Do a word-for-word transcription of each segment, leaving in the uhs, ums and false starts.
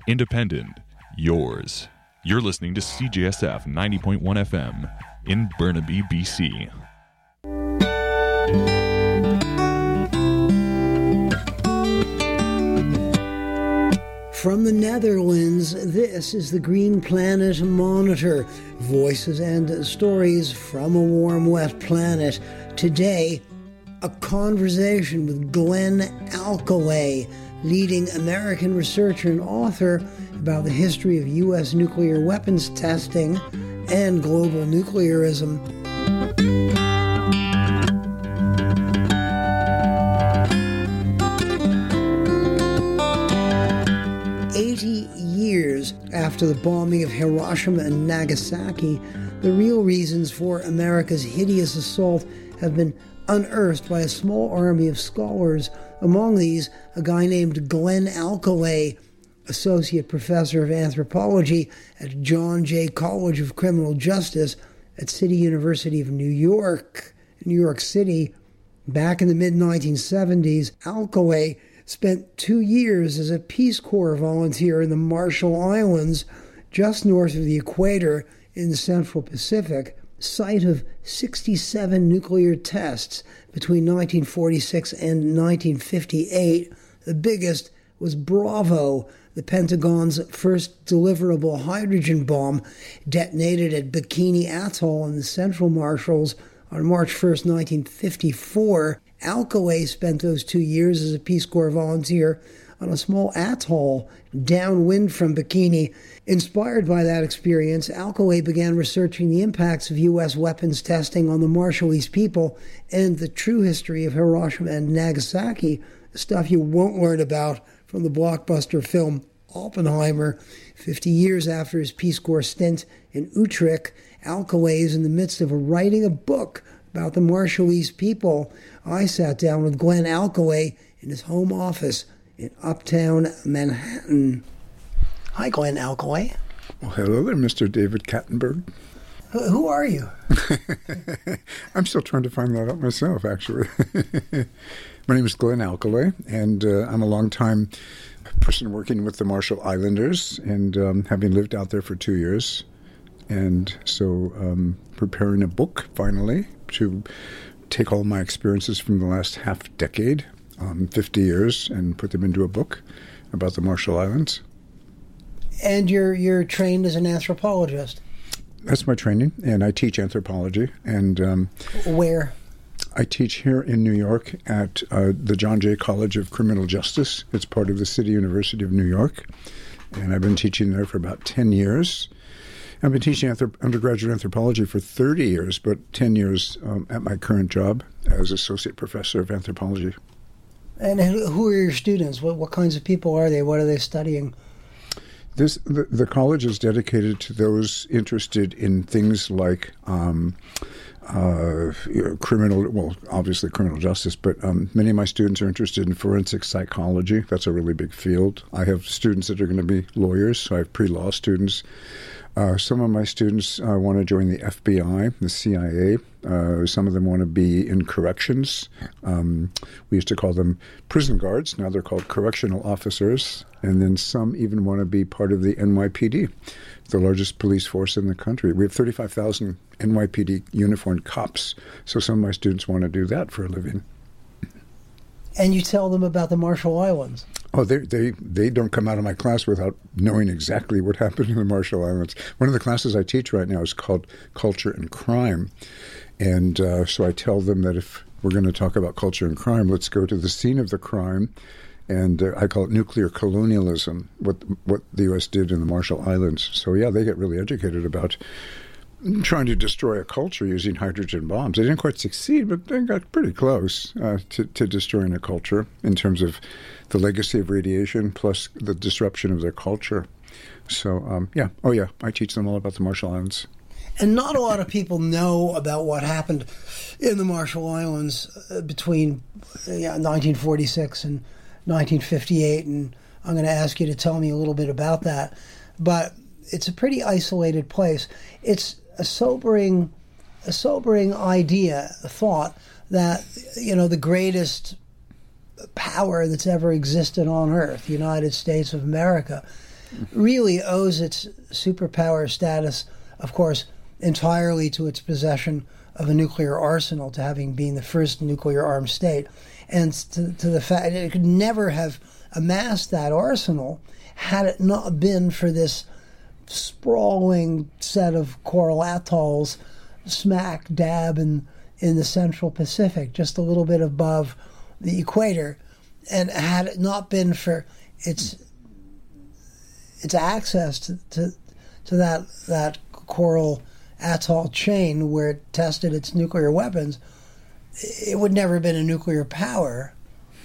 Independent. Yours. You're listening to C J S F ninety point one F M in Burnaby, B C. From the Netherlands, this is the Green Planet Monitor. Voices and stories from a warm, wet planet. Today, a conversation with Glenn Alkoway, leading American researcher and author about the history of U S nuclear weapons testing and global nuclearism. Eighty years after the bombing of Hiroshima and Nagasaki, the real reasons for America's hideous assault have been unearthed by a small army of scholars. Among these, a guy named Glenn Alkoway, Associate Professor of Anthropology at John Jay College of Criminal Justice at City University of New York, New York City. Back in the mid nineteen seventies, Alkoway spent two years as a Peace Corps volunteer in the Marshall Islands, just north of the equator in the Central Pacific, site of sixty-seven nuclear tests between nineteen forty-six and nineteen fifty-eight. The biggest was Bravo, the Pentagon's first deliverable hydrogen bomb, detonated at Bikini Atoll in the Central Marshalls on March first, nineteen fifty-four. Alkoway spent those two years as a Peace Corps volunteer on a small atoll downwind from Bikini. Inspired by that experience, Alkoway began researching the impacts of U S weapons testing on the Marshallese people and the true history of Hiroshima and Nagasaki, stuff you won't learn about from the blockbuster film Oppenheimer. Fifty years after his Peace Corps stint in Utrecht, Alkoway is in the midst of writing a book about the Marshallese people. I sat down with Glenn Alkoway in his home office in uptown Manhattan. Hi, Glenn Alkoway. Well, hello there, Mister David Kattenberg. Wh- who are you? I'm still trying to find that out myself, actually. My name is Glenn Alkoway, and uh, I'm a longtime person working with the Marshall Islanders, and um, having lived out there for two years. And so um, preparing a book, finally, to take all my experiences from the last half decade, um, fifty years, and put them into a book about the Marshall Islands. And you're you're trained as an anthropologist? That's my training, and I teach anthropology. And um, where? I teach here in New York at uh, the John Jay College of Criminal Justice. It's part of the City University of New York, and I've been teaching there for about ten years. I've been teaching anthrop- undergraduate anthropology for thirty years, but ten years um, at my current job as Associate Professor of Anthropology. And who are your students? What, what kinds of people are they? What are they studying? This the, the college is dedicated to those interested in things like um, uh, you know, criminal, well, obviously criminal justice, but um, many of my students are interested in forensic psychology. That's a really big field. I have students that are going to be lawyers, so I have pre-law students. Uh, some of my students uh, want to join the F B I, the C I A. Uh, some of them want to be in corrections. Um, we used to call them prison guards. Now they're called correctional officers. And then some even want to be part of the N Y P D, the largest police force in the country. We have thirty-five thousand N Y P D uniformed cops. So some of my students want to do that for a living. And you tell them about the Marshall Islands? Oh, they they they don't come out of my class without knowing exactly what happened in the Marshall Islands. One of the classes I teach right now is called Culture and Crime. And uh, so I tell them that if we're going to talk about culture and crime, let's go to the scene of the crime. And uh, I call it nuclear colonialism, what what the U S did in the Marshall Islands. So, yeah, they get really educated about trying to destroy a culture using hydrogen bombs. They didn't quite succeed, but they got pretty close uh, to, to destroying a culture in terms of the legacy of radiation plus the disruption of their culture. So, um, yeah. Oh, yeah, I teach them all about the Marshall Islands. And not a lot of people know about what happened in the Marshall Islands uh, between uh, nineteen forty-six and nineteen fifty-eight, and I'm going to ask you to tell me a little bit about that. But it's a pretty isolated place. It's a sobering, a sobering idea, a thought that, you know, the greatest power that's ever existed on Earth, the United States of America, really owes its superpower status, of course, entirely to its possession of a nuclear arsenal, to having been the first nuclear-armed state, and to, to the fact that it could never have amassed that arsenal had it not been for this sprawling set of coral atolls smack dab in, in the Central Pacific, just a little bit above the equator. And had it not been for its its access to, to, to that that coral atoll chain where it tested its nuclear weapons, it would never have been a nuclear power.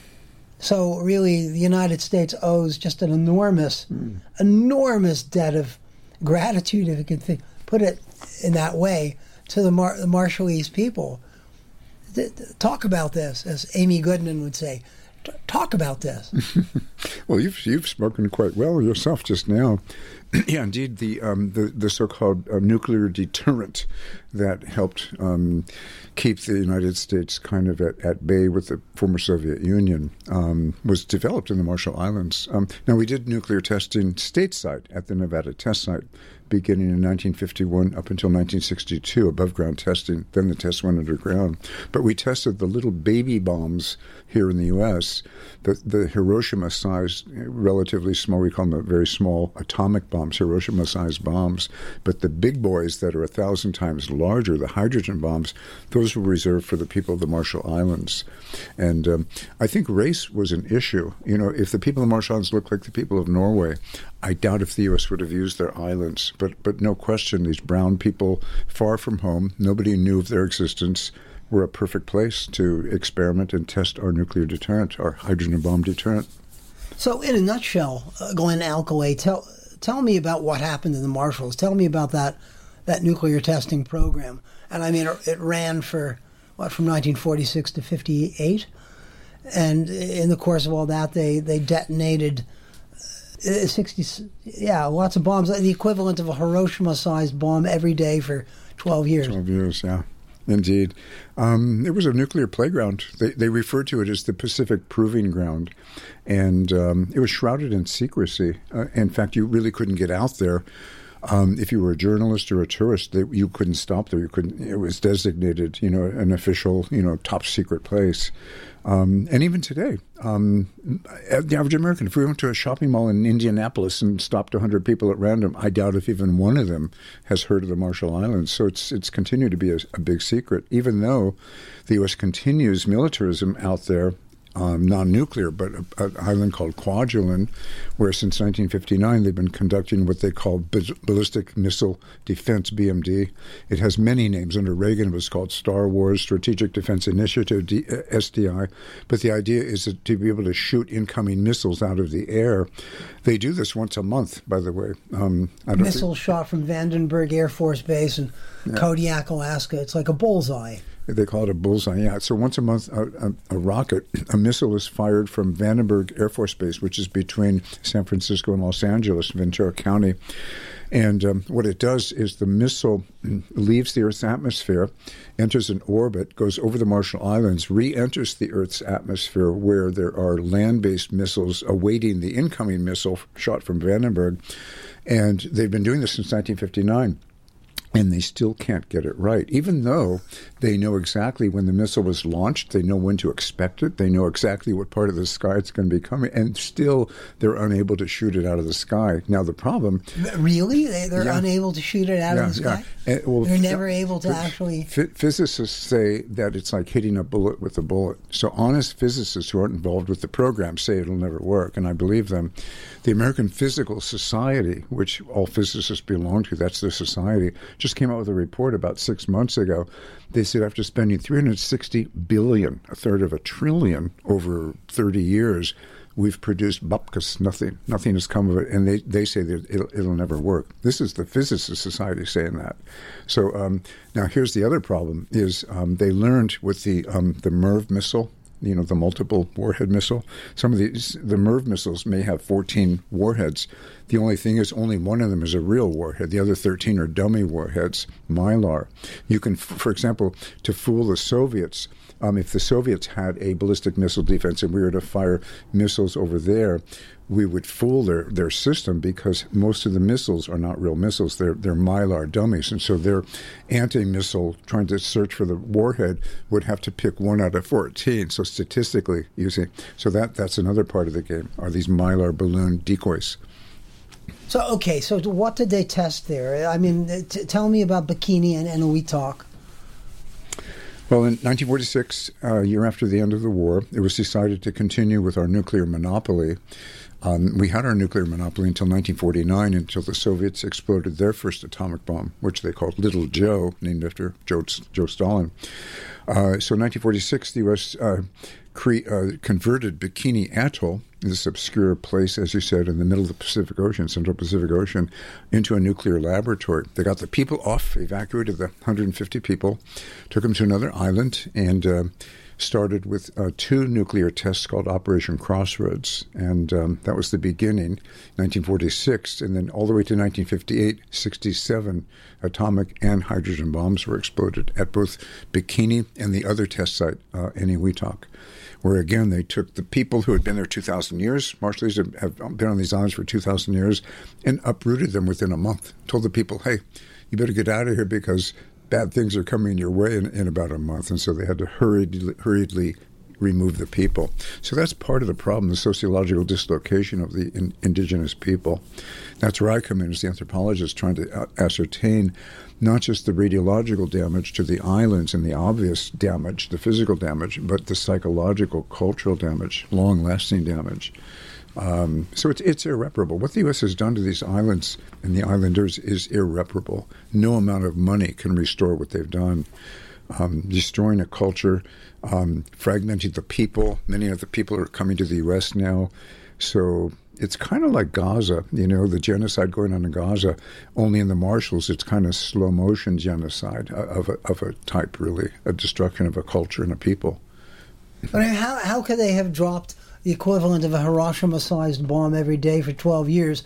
So really, the United States owes just an enormous, mm. enormous debt of gratitude, if you can think, put it in that way, to the, Mar- the Marshallese people. Th- th- talk about this, as Amy Goodman would say. T- talk about this. Well, you've you've spoken quite well yourself just now. Yeah, indeed, the um, the, the so-called uh, nuclear deterrent that helped um, keep the United States kind of at, at bay with the former Soviet Union um, was developed in the Marshall Islands. Um, now, we did nuclear testing stateside at the Nevada test site, beginning in nineteen fifty-one up until nineteen sixty-two, above-ground testing. Then the test went underground. But we tested the little baby bombs here in the U S, the, the Hiroshima-sized, relatively small, we call them very small atomic bombs, Hiroshima-sized bombs. But the big boys that are a thousand times larger, the hydrogen bombs, those were reserved for the people of the Marshall Islands. And um, I think race was an issue. You know, if the people of the Marshall Islands looked like the people of Norway, I doubt if the U S would have used their islands. But but no question, these brown people, far from home, nobody knew of their existence, were a perfect place to experiment and test our nuclear deterrent, our hydrogen bomb deterrent. So in a nutshell, uh, Glenn Alkalay, tell tell me about what happened in the Marshalls. Tell me about that that nuclear testing program. And I mean, it, it ran for, what, from nineteen forty-six to fifty-eight? And in the course of all that, they, they detonated uh, sixty, yeah, lots of bombs, the equivalent of a Hiroshima-sized bomb every day for twelve years. twelve years, yeah. Indeed. Um, it was a nuclear playground. They, they referred to it as the Pacific Proving Ground. And um, it was shrouded in secrecy. Uh, in fact, you really couldn't get out there. Um, if you were a journalist or a tourist, they, you couldn't stop there. You couldn't. It was designated, you know, an official, you know, top secret place. Um, and even today, um, the average American, if we went to a shopping mall in Indianapolis and stopped one hundred people at random, I doubt if even one of them has heard of the Marshall Islands. So it's it's continued to be a, a big secret, even though the U S continues militarism out there. Um, non-nuclear, but an island called Kwajalein, where since nineteen fifty-nine they've been conducting what they call Ballistic Missile Defense, B M D. It has many names. Under Reagan, it was called Star Wars, Strategic Defense Initiative, D- S D I. But the idea is that to be able to shoot incoming missiles out of the air. They do this once a month, by the way. Um, I don't Missiles think, shot from Vandenberg Air Force Base in yeah. Kodiak, Alaska. It's like a bullseye. They call it a bullseye, yeah. So once a month, a, a, a rocket, a missile is fired from Vandenberg Air Force Base, which is between San Francisco and Los Angeles, Ventura County. And um, what it does is the missile leaves the Earth's atmosphere, enters an orbit, goes over the Marshall Islands, re-enters the Earth's atmosphere where there are land-based missiles awaiting the incoming missile shot from Vandenberg. And they've been doing this since nineteen fifty-nine. And they still can't get it right, even though they know exactly when the missile was launched. They know when to expect it. They know exactly what part of the sky it's going to be coming. And still, they're unable to shoot it out of the sky. Now, the problem... Really? They're yeah. unable to shoot it out yeah, of the sky? Yeah. And, well, they're never f- able to f- actually... F- physicists say that it's like hitting a bullet with a bullet. So honest physicists who aren't involved with the program say it'll never work, and I believe them. The American Physical Society, which all physicists belong to, that's their society, just came out with a report about six months ago. They said after spending three hundred sixty billion dollars, a third of a trillion over thirty years, we've produced bupkis, nothing. Nothing has come of it, and they, they say that it'll, it'll never work. This is the Physicist Society saying that. So um, now here's the other problem, is um, they learned with the um, the MERV missile, you know, the multiple warhead missile. Some of these, the MERV missiles may have fourteen warheads. The only thing is only one of them is a real warhead. The other thirteen are dummy warheads, Mylar. You can, for example, to fool the Soviets, um, if the Soviets had a ballistic missile defense and we were to fire missiles over there, we would fool their, their system because most of the missiles are not real missiles. They're, they're Mylar dummies. And so their anti-missile, trying to search for the warhead, would have to pick one out of fourteen. So statistically, you see. So that, that's another part of the game, are these Mylar balloon decoys. So, okay, so what did they test there? I mean, t- tell me about Bikini and Enewetak. Well, in nineteen forty-six, a uh, year after the end of the war, it was decided to continue with our nuclear monopoly. Um, we had our nuclear monopoly until nineteen forty-nine, until the Soviets exploded their first atomic bomb, which they called Little Joe, named after Joe, Joe Stalin. Uh, so in nineteen forty-six, the U S uh, cre- uh, converted Bikini Atoll, this obscure place, as you said, in the middle of the Pacific Ocean, Central Pacific Ocean, into a nuclear laboratory. They got the people off, evacuated the one hundred fifty people, took them to another island, and uh, started with uh, two nuclear tests called Operation Crossroads. And um, that was the beginning, nineteen forty-six, and then all the way to nineteen fifty-eight, sixty-seven atomic and hydrogen bombs were exploded at both Bikini and the other test site, uh, Enewetak, where, again, they took the people who had been there two thousand years, Marshallese have been on these islands for two thousand years, and uprooted them within a month. Told the people, hey, you better get out of here because bad things are coming your way in, in about a month. And so they had to hurriedly, hurriedly remove the people. So that's part of the problem, the sociological dislocation of the in, indigenous people. That's where I come in as the anthropologist, trying to ascertain not just the radiological damage to the islands and the obvious damage, the physical damage, but the psychological, cultural damage, long-lasting damage. Um, so it's, it's irreparable. What the U S has done to these islands and the islanders is irreparable. No amount of money can restore what they've done. Um, destroying a culture, um, fragmenting the people. Many of the people are coming to the U S now. So it's kind of like Gaza, you know, the genocide going on in Gaza. Only in the Marshalls, it's kind of slow-motion genocide of a, of a type, really, a destruction of a culture and a people. But how, how could they have dropped the equivalent of a Hiroshima-sized bomb every day for twelve years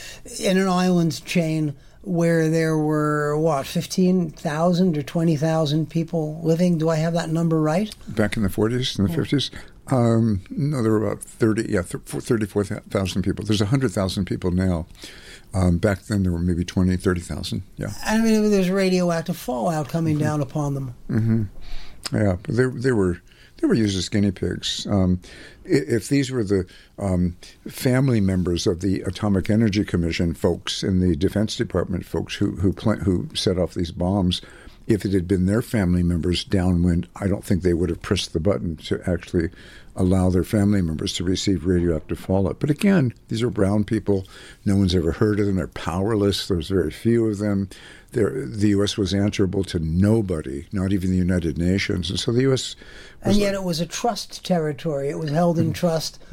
in an island chain where there were, what, fifteen thousand or twenty thousand people living? Do I have that number right? Back in the forties and the yeah. fifties? Um, no, there were about thirty, yeah, thirty-four thousand people. There's one hundred thousand people now. Um, back then, there were maybe twenty, thirty thousand, yeah. I mean, there's radioactive fallout coming mm-hmm. down upon them. Mm-hmm. Yeah, but they, they were... They were used as guinea pigs. Um, if these were the um, family members of the Atomic Energy Commission folks and the Defense Department folks who who, plant, who set off these bombs, if it had been their family members downwind, I don't think they would have pressed the button to actually allow their family members to receive radioactive fallout. But again, these are brown people. No one's ever heard of them. They're powerless. There's very few of them. They're, the U S was answerable to nobody, not even the United Nations. And so the U S And yet like, it was a trust territory. It was held in trust,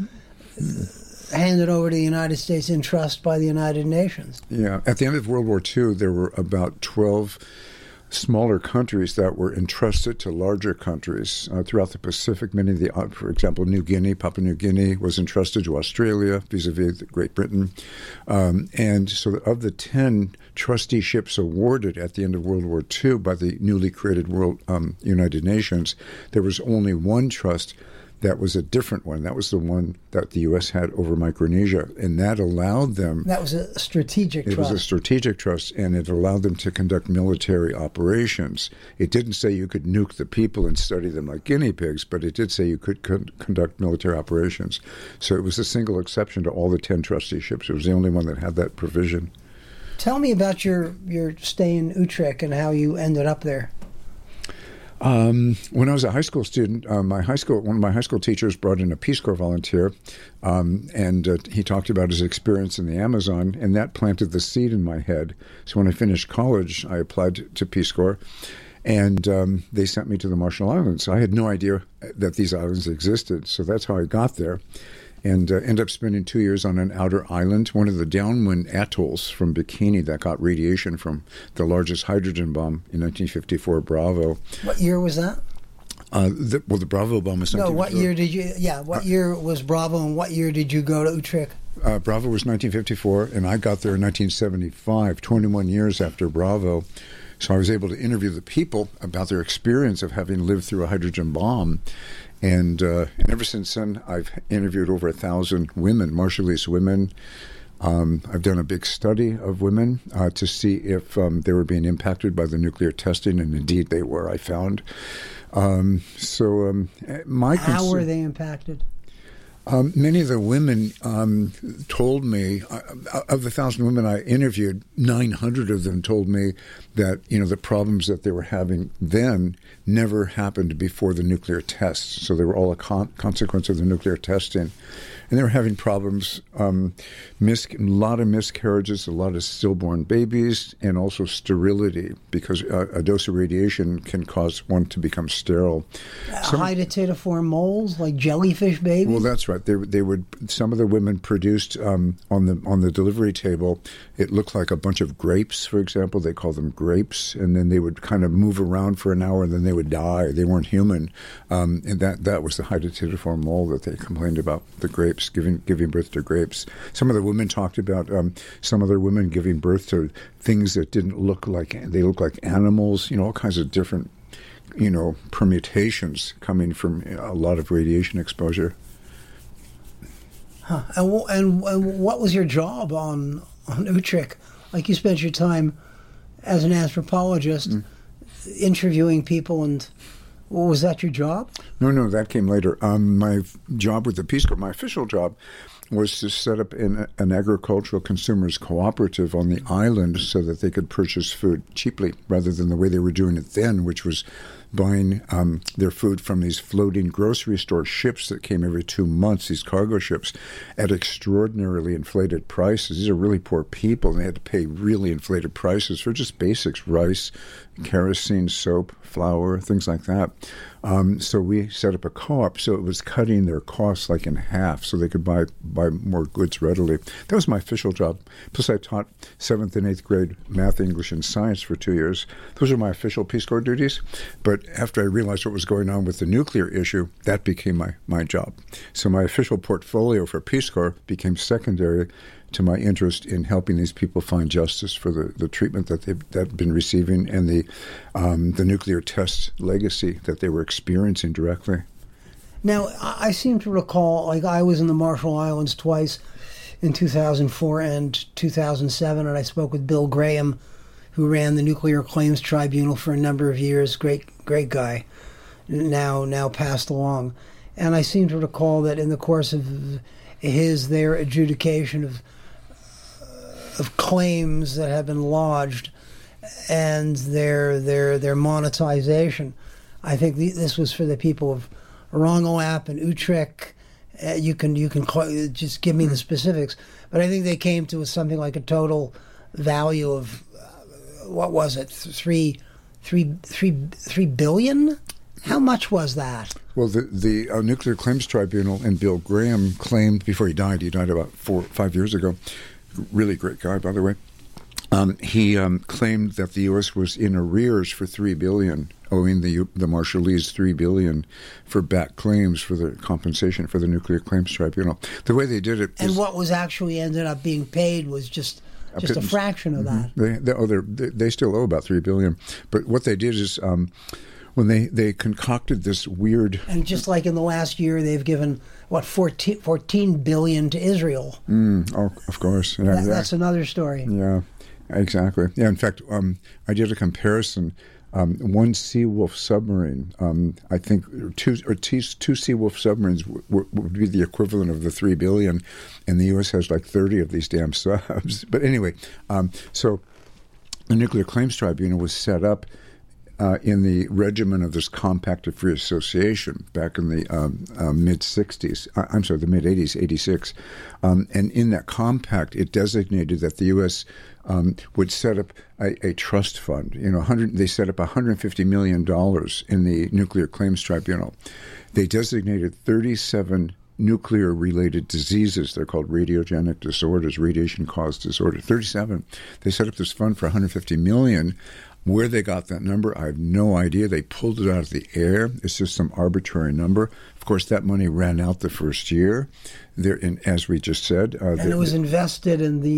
handed over to the United States in trust by the United Nations. Yeah. At the end of World War Two, there were about twelve smaller countries that were entrusted to larger countries uh, throughout the Pacific. Many of the, uh, for example, New Guinea, Papua New Guinea was entrusted to Australia vis-a-vis Great Britain. Um, and so of the ten trusteeships awarded at the end of World War Two by the newly created World um, United Nations, there was only one trust that was a different one. That was the one that the U S had over Micronesia, and that allowed them... That was a strategic it trust. It was a strategic trust, and it allowed them to conduct military operations. It didn't say you could nuke the people and study them like guinea pigs, but it did say you could con- conduct military operations. So it was a single exception to all the ten trusteeships. It was the only one that had that provision. Tell me about your, your stay in Utrecht and how you ended up there. Um, when I was a high school student, uh, my high school one of my high school teachers brought in a Peace Corps volunteer, um, and uh, he talked about his experience in the Amazon, and that planted the seed in my head. So when I finished college, I applied to Peace Corps, and um, they sent me to the Marshall Islands. I had no idea that these islands existed, so that's how I got there. And uh, ended up spending two years on an outer island, one of the downwind atolls from Bikini that got radiation from the largest hydrogen bomb in nineteen fifty-four, Bravo. What year was that? Uh, the, well, the Bravo bomb was no. What year did you? Yeah, what uh, year was Bravo, and what year did you go to Utrecht? Uh, Bravo was nineteen fifty-four, and I got there in nineteen seventy-five, twenty-one years after Bravo. So I was able to interview the people about their experience of having lived through a hydrogen bomb. And, uh, and ever since then, I've interviewed over a thousand women, Marshallese women. Um, I've done a big study of women uh, to see if um, they were being impacted by the nuclear testing, and indeed they were, I found. Um, so um, my How concern, were they impacted? Um, many of the women um, told me, uh, of the thousand women I interviewed, nine hundred of them told me that, you know, the problems that they were having then never happened before the nuclear tests. So they were all a con- consequence of the nuclear testing. And they were having problems, um, mis- a lot of miscarriages, a lot of stillborn babies, and also sterility, because uh, a dose of radiation can cause one to become sterile. Uh, Some, hydatidiform moles, like jellyfish babies? well, that's right. They they would. Some of the women produced um, on the on the delivery table. It looked like a bunch of grapes, for example. They call them grapes, and then they would kind of move around for an hour, and then they would die. They weren't human, um, and that that was the hydatidiform mole that they complained about. The grapes giving giving birth to grapes. Some of the women talked about um, some other women giving birth to things that didn't look like they looked like animals. You know, all kinds of different, you know, permutations coming from a lot of radiation exposure. Huh. And, w- and and what was your job on on Utrecht? Like, you spent your time as an anthropologist mm. interviewing people, and well, was that your job? No, no, that came later. Um, my job with the Peace Corps, my official job, was to set up an, an agricultural consumers cooperative on the island so that they could purchase food cheaply, rather than the way they were doing it then, which was buying um, their food from these floating grocery store ships that came every two months, these cargo ships, at extraordinarily inflated prices. These are really poor people, and they had to pay really inflated prices for just basics, rice, kerosene, soap, flour, things like that. Um, so we set up a co-op, so it was cutting their costs like in half, so they could buy buy more goods readily. That was my official job. Plus, I taught seventh and eighth grade math, English, and science for two years. Those are my official Peace Corps duties. But after I realized what was going on with the nuclear issue, that became my, my job. So my official portfolio for Peace Corps became secondary to my interest in helping these people find justice for the, the treatment that they've that been receiving, and the um, the nuclear test legacy that they were experiencing directly. Now, I seem to recall, like, I was in the Marshall Islands twice, in two thousand four and two thousand seven, and I spoke with Bill Graham, who ran the Nuclear Claims Tribunal for a number of years. Great, great guy, now now passed along. And I seem to recall that in the course of his, their adjudication of of claims that have been lodged and their their their monetization, I think the, this was for the people of Rongelap and Utrecht. Uh, you can you can call, just give me the specifics, but I think they came to something like a total value of uh, what was it, three, three, three, three billion? How much was that? Well, the the uh, Nuclear Claims Tribunal and Bill Graham claimed before he died. He died about four five years ago. Really great guy, by the way. Um, he um, claimed that the U S was in arrears for three billion dollars, owing the the Marshallese three billion dollars for back claims for the compensation for the Nuclear Claims Tribunal. The way they did it, and is, what was actually ended up being paid was just just a fraction of that. They they, oh, they they still owe about three billion dollars, but what they did is. Um, When they, they concocted this weird... And just like in the last year, they've given, what, fourteen, fourteen billion dollars to Israel. Mm, oh, of course. Yeah, that, yeah. That's another story. Yeah, exactly. Yeah, in fact, um, I did a comparison. Um, one Seawolf submarine, um, I think two or two, two Seawolf submarines w- w- would be the equivalent of the three billion dollars, and the U S has like thirty of these damn subs. But anyway, um, so the Nuclear Claims Tribunal was set up Uh, in the regimen of this Compact of Free Association back in the um, uh, mid-sixties. Uh, I'm sorry, the mid-eighties, eighty-six. Um, and in that compact, it designated that the U S um, would set up a, a trust fund. You know, one hundred, they set up one hundred fifty million dollars in the Nuclear Claims Tribunal. They designated thirty-seven nuclear-related diseases. They're called radiogenic disorders, radiation-caused disorders. thirty-seven. They set up this fund for one hundred fifty million dollars. Where they got that number, I have no idea. They pulled it out of the air. It's just some arbitrary number. Of course, that money ran out the first year. There, and as we just said, uh, and the, it was invested in the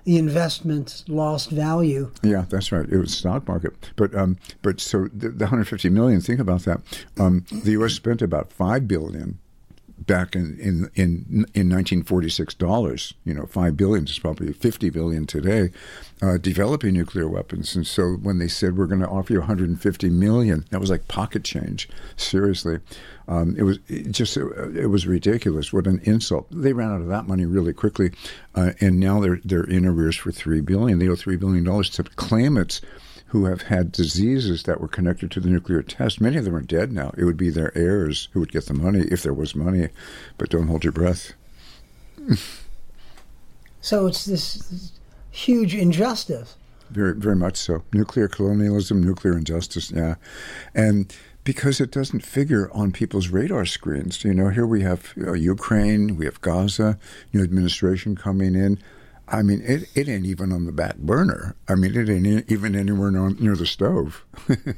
the investment lost value. Yeah, that's right. It was stock market. But um, but so the, the one hundred fifty million. Think about that. Um, the U S spent about five billion back in in in, in nineteen forty-six dollars. You know, five billion is probably fifty billion today, uh, developing nuclear weapons. And so when they said we're going to offer you one hundred fifty million, that was like pocket change. Seriously. Um, it was it just it was ridiculous. What an insult! They ran out of that money really quickly, uh, and now they're they're in arrears for three billion. They owe three billion dollars to claimants who have had diseases that were connected to the nuclear test. Many of them are dead now. It would be their heirs who would get the money if there was money. But don't hold your breath. So it's this, this huge injustice. Very, very much so. Nuclear colonialism, nuclear injustice. Yeah, and. Because it doesn't figure on people's radar screens. You know, here we have you know, Ukraine, we have Gaza, new administration coming in. I mean, it, it ain't even on the back burner. I mean, it ain't even anywhere near, near the stove.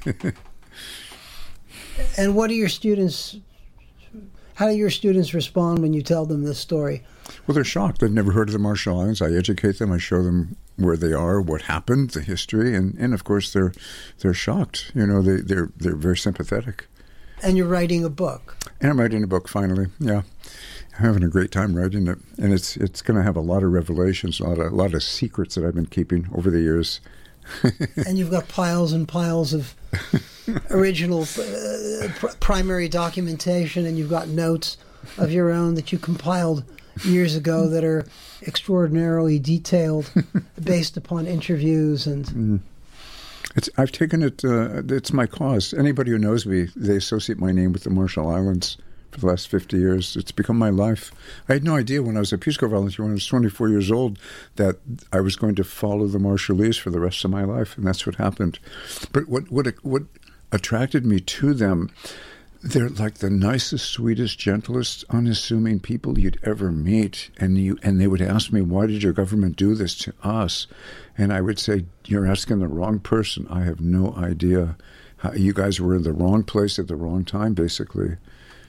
And what do your students, how do your students respond when you tell them this story? Well, they're shocked. They've never heard of the Marshall Islands. I educate them. I show them where they are, what happened, the history, and, and of course they're they're shocked. You know, they they're they're very sympathetic. And you're writing a book. And I'm writing a book finally. Yeah, I'm having a great time writing it, and it's it's going to have a lot of revelations, a lot of a lot of secrets that I've been keeping over the years. And you've got piles and piles of original uh, pr- primary documentation, and you've got notes of your own that you compiled years ago that are extraordinarily detailed based upon interviews and mm. it's I've taken it uh, it's my cause. Anybody who knows me, they associate my name with the Marshall Islands for the last fifty years. It's become my life. I had no idea when I was a Peace Corps volunteer when I was twenty-four years old that I was going to follow the Marshallese for the rest of my life, and that's what happened. But what what what attracted me to them, they're like the nicest, sweetest, gentlest, unassuming people you'd ever meet. And you and they would ask me, why did your government do this to us? And I would say, you're asking the wrong person. I have no idea. How, you guys were in the wrong place at the wrong time, basically.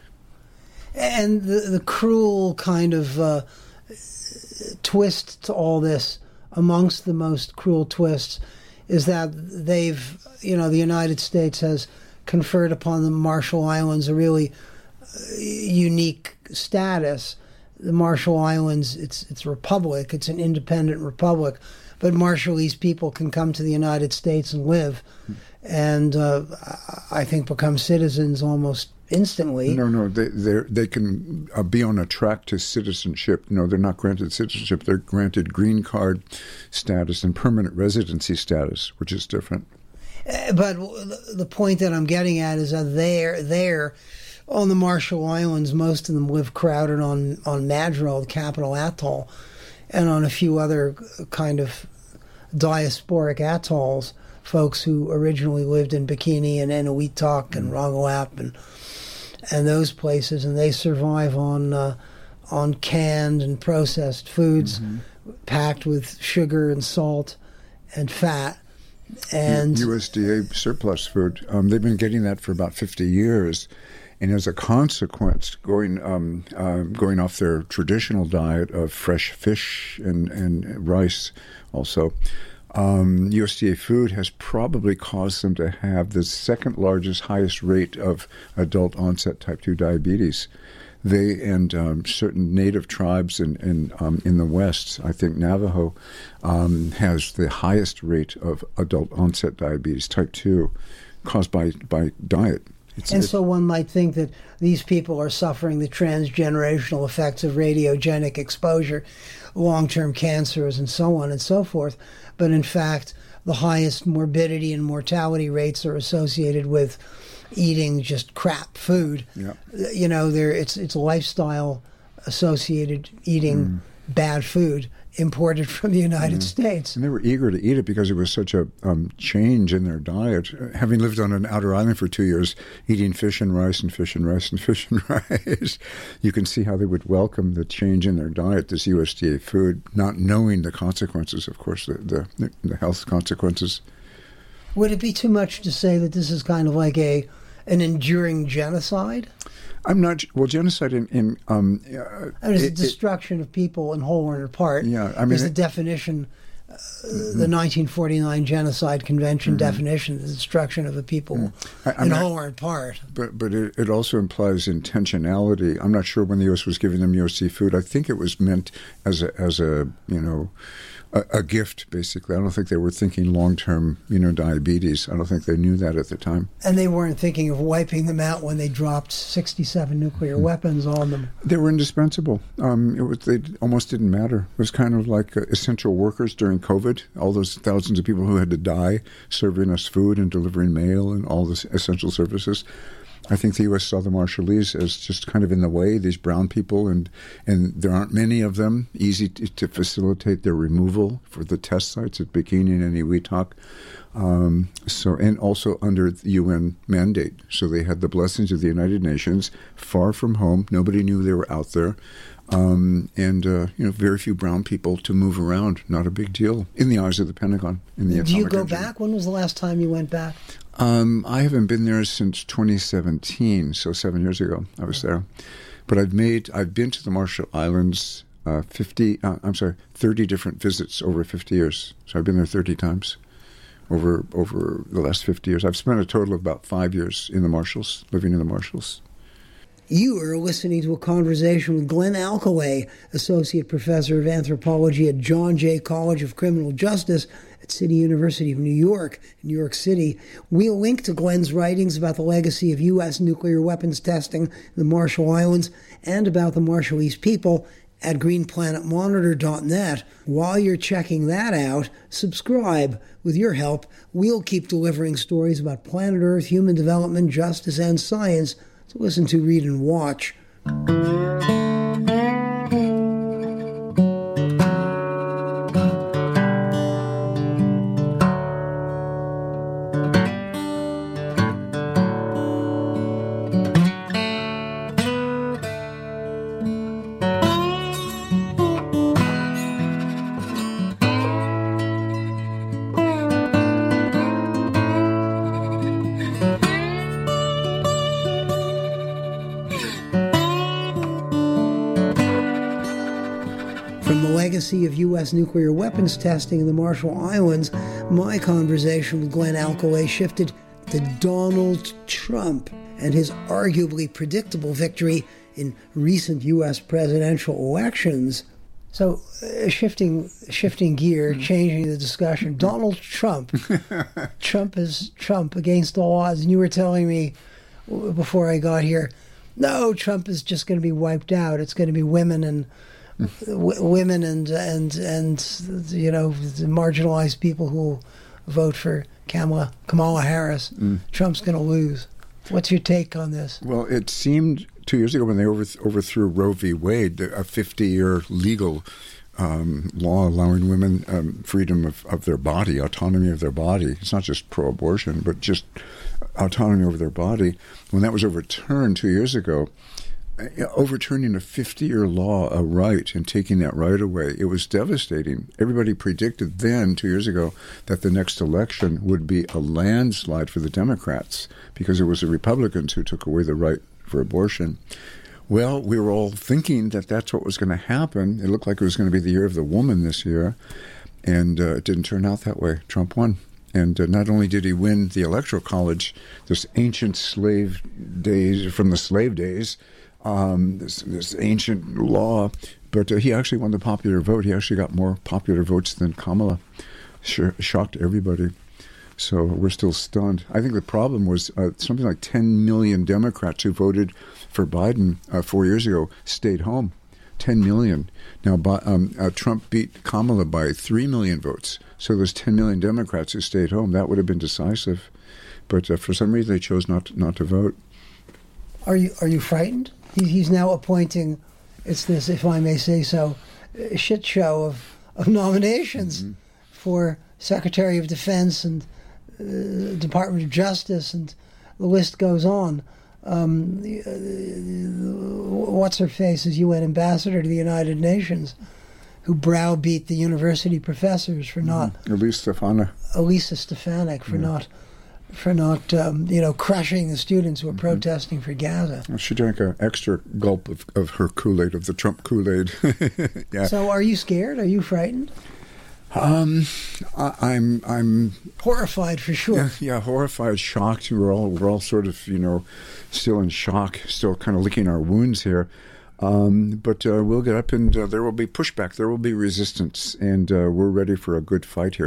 And the, the cruel kind of uh, twist to all this, amongst the most cruel twists, is that they've, you know, the United States has conferred upon the Marshall Islands a really uh, unique status. The Marshall Islands, it's it's a republic, it's an independent republic, but Marshallese people can come to the United States and live, and uh, I think become citizens almost instantly. No, no, they they they can uh, be on a track to citizenship. No, they're not granted citizenship. They're granted green card status and permanent residency status, which is different. But the point that I'm getting at is that there, there, on the Marshall Islands, most of them live crowded on, on Madrigal, the capital atoll, and on a few other kind of diasporic atolls, folks who originally lived in Bikini and Enewetak and Rongelap and and those places, and they survive on uh, on canned and processed foods, mm-hmm. packed with sugar and salt and fat. And U S D A surplus food. Um, they've been getting that for about fifty years, and as a consequence, going um, uh, going off their traditional diet of fresh fish and, and rice, also, um, U S D A food has probably caused them to have the second largest, highest rate of adult onset type two diabetes. They and um, certain native tribes in in, um, in the West, I think Navajo, um, has the highest rate of adult onset diabetes type two, caused by by diet. It's, and so one might think that these people are suffering the transgenerational effects of radiogenic exposure, long-term cancers, and so on and so forth. But in fact, the highest morbidity and mortality rates are associated with eating just crap food. Yeah. You know, there it's it's lifestyle associated eating mm. bad food imported from the United mm. States. And they were eager to eat it because it was such a um, change in their diet. Having lived on an outer island for two years, eating fish and rice and fish and rice and fish and rice, you can see how they would welcome the change in their diet, this U S D A food, not knowing the consequences, of course, the the, the health consequences. Would it be too much to say that this is kind of like a an enduring genocide? I'm not. Well, genocide in, in um, uh, I mean, it's it, the destruction it, of people in whole or in part. Yeah, I mean, is the it, definition uh, mm-hmm. the nineteen forty-nine Genocide Convention mm-hmm. definition, the destruction of a people mm-hmm. I, I in mean, whole or in part. But but it, it also implies intentionality. I'm not sure when the U S was giving them U S seafood. I think it was meant as a as a you know. A, a gift, basically. I don't think they were thinking long-term, you know, diabetes. I don't think they knew that at the time. And they weren't thinking of wiping them out when they dropped sixty-seven nuclear mm-hmm. weapons on them. They were indispensable. Um, it was, they almost didn't matter. It was kind of like uh, essential workers during COVID. All those thousands of people who had to die serving us food and delivering mail and all the essential services. I think the U S saw the Marshallese as just kind of in the way, these brown people, and, and there aren't many of them, easy to, to facilitate their removal for the test sites at Bikini and Eniwetok. Um, so, and also under the U N mandate. So they had the blessings of the United Nations, far from home. Nobody knew they were out there. Um, and, uh, you know, very few brown people to move around. Not a big deal in the eyes of the Pentagon. In the Do you go engine. back? When was the last time you went back? Um, I haven't been there since twenty seventeen, so seven years ago I was there. But I've made, I've been to the Marshall Islands uh, fifty, uh, I'm sorry, thirty different visits over fifty years. So I've been there thirty times over over the last fifty years. I've spent a total of about five years in the Marshalls, living in the Marshalls. You are listening to a conversation with Glenn Alkaway, Associate Professor of Anthropology at John Jay College of Criminal Justice at City University of New York, New York City. We'll link to Glenn's writings about the legacy of U S nuclear weapons testing in the Marshall Islands and about the Marshallese people at green planet monitor dot net. While you're checking that out, subscribe. With your help, we'll keep delivering stories about planet Earth, human development, justice, and science to listen to, read, and watch. Of U S nuclear weapons testing in the Marshall Islands, my conversation with Glenn Alkaway shifted to Donald Trump and his arguably predictable victory in recent U S presidential elections. So, uh, shifting shifting gear, changing the discussion, Donald Trump. Trump is Trump against all odds. And you were telling me before I got here, no, Trump is just going to be wiped out. It's going to be women and W- women and and and you know, the marginalized people who vote for Kamala Kamala Harris. Mm. Trump's going to lose. What's your take on this? Well, it seemed two years ago when they overth- overthrew Roe v. Wade, a fifty-year legal um, law allowing women um, freedom of, of their body, autonomy of their body. It's not just pro-abortion, but just autonomy over their body. When that was overturned two years ago, overturning a fifty-year law, a right, and taking that right away, it was devastating. Everybody predicted then, two years ago, that the next election would be a landslide for the Democrats because it was the Republicans who took away the right for abortion. Well, we were all thinking that that's what was going to happen. It looked like it was going to be the year of the woman this year, and uh, it didn't turn out that way. Trump won. And uh, not only did he win the Electoral College, this ancient slave days, from the slave days, Um, this, this ancient law, but uh, he actually won the popular vote. He actually got more popular votes than Kamala. Sh- shocked everybody. So we're still stunned. I think the problem was uh, something like ten million Democrats who voted for Biden uh, four years ago stayed home. ten million. Now, um, uh, Trump beat Kamala by three million votes. So there's ten million Democrats who stayed home. That would have been decisive. But uh, for some reason, they chose not to, not to vote. Are you are you frightened? He's now appointing, it's this, if I may say so, a shit show of, of nominations mm-hmm. for Secretary of Defense and uh, Department of Justice, and the list goes on. Um, the, uh, what's-her-face is U N Ambassador to the United Nations, who browbeat the university professors for not... Mm-hmm. Elise Stefanik. Elisa Stefanik for mm-hmm. not... for not, um, you know, crushing the students who are mm-hmm. protesting for Gaza. She drank an extra gulp of, of her Kool-Aid, of the Trump Kool-Aid. Yeah. So are you scared? Are you frightened? Um, I, I'm I'm Horrified for sure. yeah, yeah, horrified, shocked. We're all we're all sort of you know still in shock, still kind of licking our wounds here. Um, but uh, we'll get up, and uh, there will be pushback. There will be resistance, and uh, we're ready for a good fight here.